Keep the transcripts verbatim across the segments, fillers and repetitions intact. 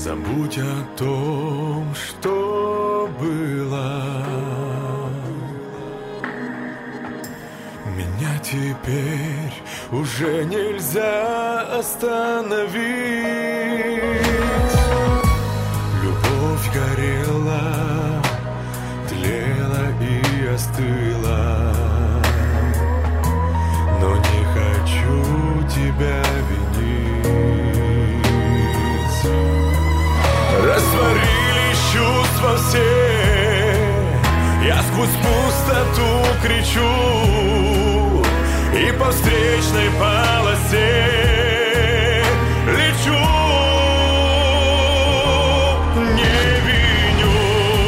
Забудь о том, что было. Меня теперь уже нельзя остановить. Любовь горела, тлела и остыла, но не хочу тебя винить. Растворились чувства все, я сквозь пустоту кричу, и по встречной полосе лечу. Не виню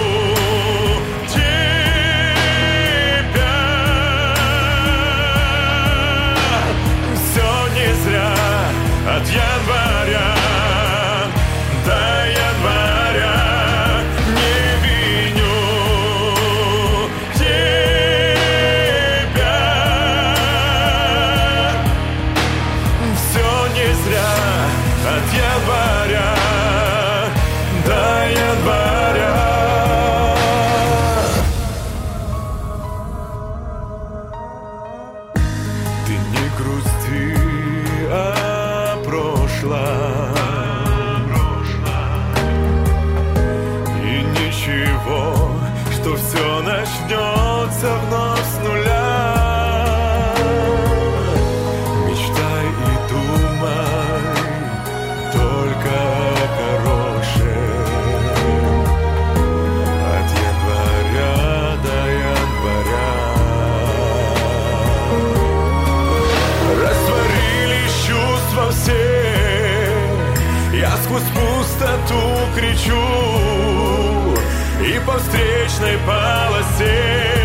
тебя, все не зря от января до января. Не виню тебя, все не зря от января до января. Ты не грусти о прошлом, что все начнется вновь с нуля. Мечтай и думай только о хорошем. От января до января. Растворились чувства все, я сквозь пустоту кричу, и по встречной полосе